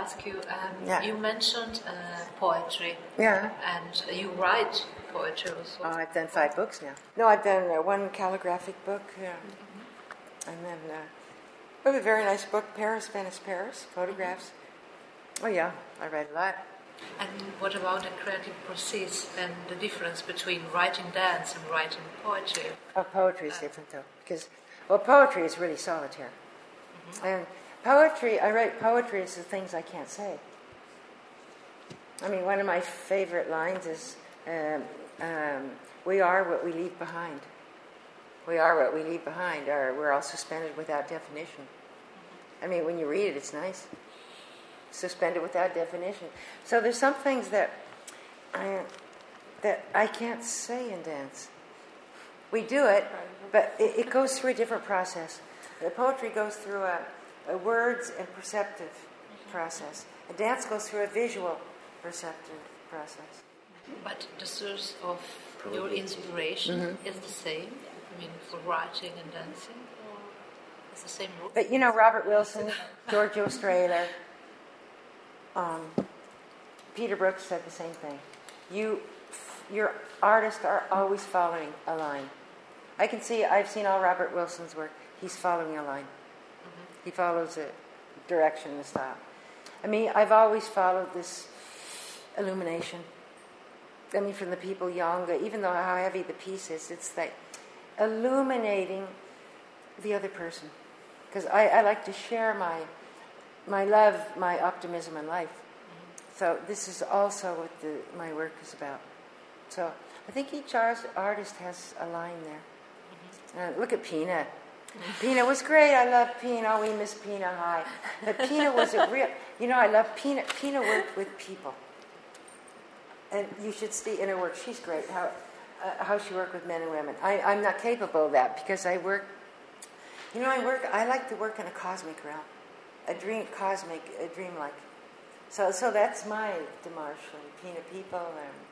ask you, Yeah. you mentioned poetry. Yeah. And you write poetry also. I've done 5 books now. No, I've done 1 calligraphic book, yeah. And then I have a very nice book, Paris, Venice, Paris, photographs. Oh yeah, I read a lot. And what about the creative process and the difference between writing dance and writing poetry? Oh, poetry is different though, because poetry is really solitaire. And poetry, I write poetry is the things I can't say. I mean, one of my favorite lines is, "We are what we leave behind. We are what we leave behind." Or we're all suspended without definition. I mean, when you read it, it's nice. Suspended without definition. So there's some things that I can't say in dance. We do it, but it goes through a different process. The poetry goes through a words and perceptive process. A dance goes through a visual perceptive process. But the source of your inspiration is the same? I mean, for writing and dancing? Or it's the same root? But Robert Wilson, Giorgio Strehler, Peter Brooks said the same thing. Your artists are always following a line. I've seen all Robert Wilson's work. He's following a line. He follows a direction, a style. I mean, I've always followed this illumination. I mean, from the people young, even though how heavy the piece is, it's like illuminating the other person. Because I like to share my love, my optimism in life. So this is also what my work is about. So I think each artist has a line there. Look at Pina. Pina was great. I love Pina. Oh, we miss Pina High. But Pina was a real... I love Pina. Pina worked with people. And you should see in her work. She's great. How she worked with men and women. I'm not capable of that because I work... I like to work in a cosmic realm. A dreamlike. So that's my démarche. Pina people.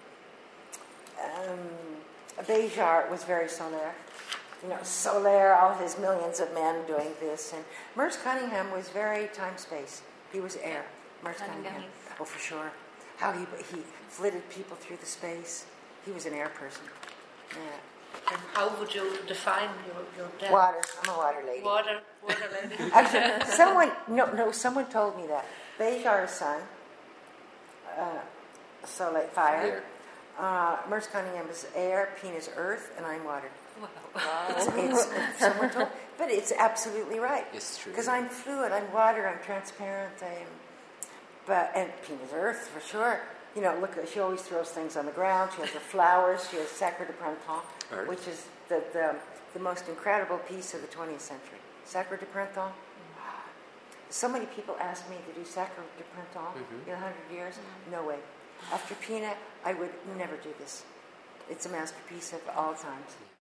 Béjart was very solaire. Solaire, all his millions of men doing this. And Merce Cunningham was very time-space. He was air. Merce Cunningham. Oh, for sure. How he flitted people through the space. He was an air person. Yeah. And how would you define your dance? Water. I'm a water lady. Water lady. Actually, someone told me that. Béjart's son, fire. Merce Cunningham is air, Pina's earth, and I'm water. Wow. Someone told, but it's absolutely right. It's true. Because I'm fluid, I'm water, I'm transparent, and Pina's earth for sure. Look, she always throws things on the ground. She has the flowers. She has Sacre de Printemps, which is the most incredible piece of the 20th century. Sacre de Printemps. So many people ask me to do Sacre de Printemps in 100 years. No way. After Pina, I would never do this. It's a masterpiece of all times.